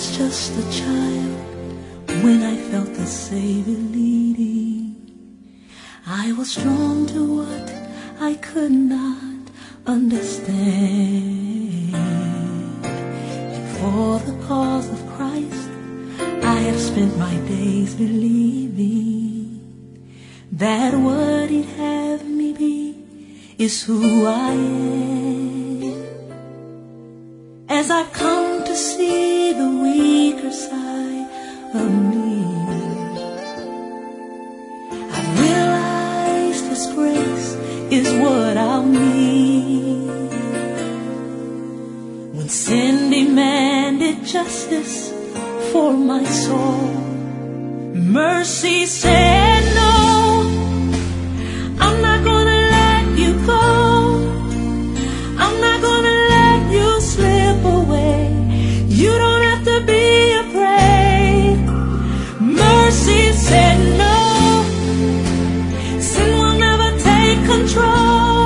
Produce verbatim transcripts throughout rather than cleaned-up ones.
was just a child when I felt the Savior leading. I was drawn to what I could not understand. And for the cause of Christ, I have spent my days believing that what He'd have me be is who I am. As I've come to see the weaker side of me, I've realized His grace is what I'll need. When sin demanded justice for my soul, mercy said no. I'm not gonna let you go. I'm not gonna let you slip away. You don't have to be afraid. Mercy said no. Sin will never take control.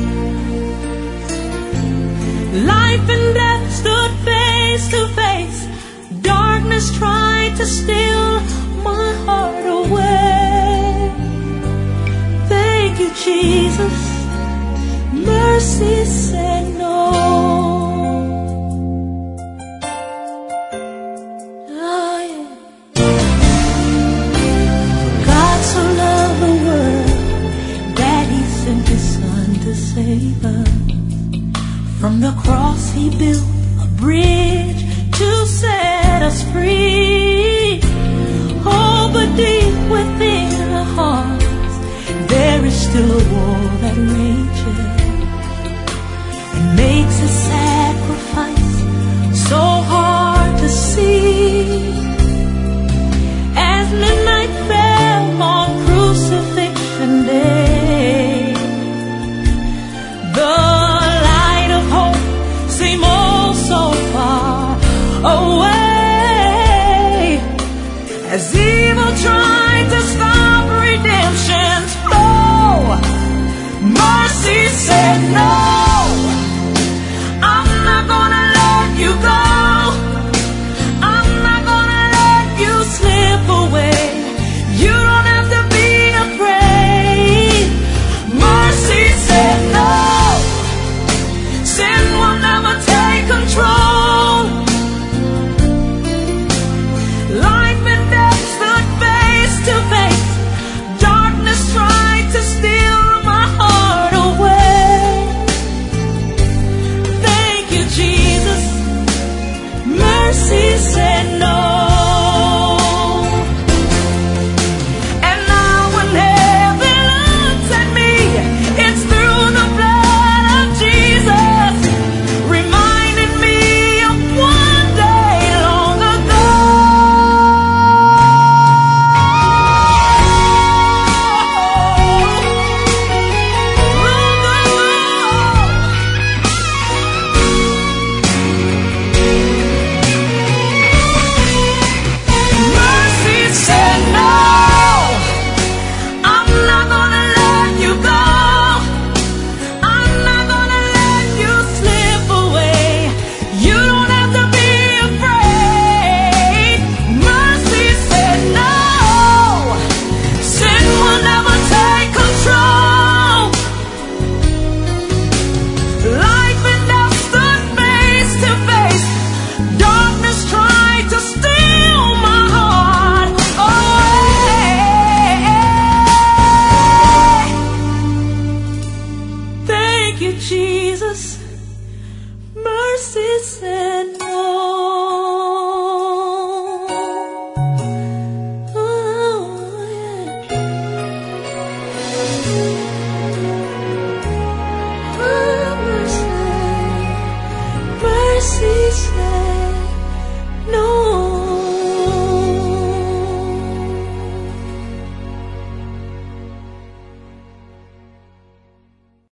Life and death stood face to face. Darkness tried to steal my heart away. Thank you, Jesus. Mercy said no. Oh, yeah. God so loved the world that He sent His Son to save us. From the cross He built a bridge to set us free. Oh, but deep within our hearts there is still a war that rages and makes a sacrifice so hard to see. As midnight fell on crucifixion day, the light of hope seemed oh so far away. As evil tried to stop redemption's flow, mercy said no. I'm not gonna let you go. I'm not gonna let you slip away. You don't have to be afraid. Mercy said no. Sin will never take control. Life and death stood face to face. Darkness tried to steal my heart away. Thank you, Jesus. Mercy said no. And now when heaven looks at me, it's through the blood of Jesus, reminding me of one day long ago. Mercy said no. I'm not gonna let you go. I'm not gonna let you slip away. You don't have to be afraid. Mercy said no. Sin will never take control. Life and death stood face to face. Darkness tried to steal my heart away. Thank you, Jesus. Mercy said no. Oh, yeah. Oh, mercy, mercy said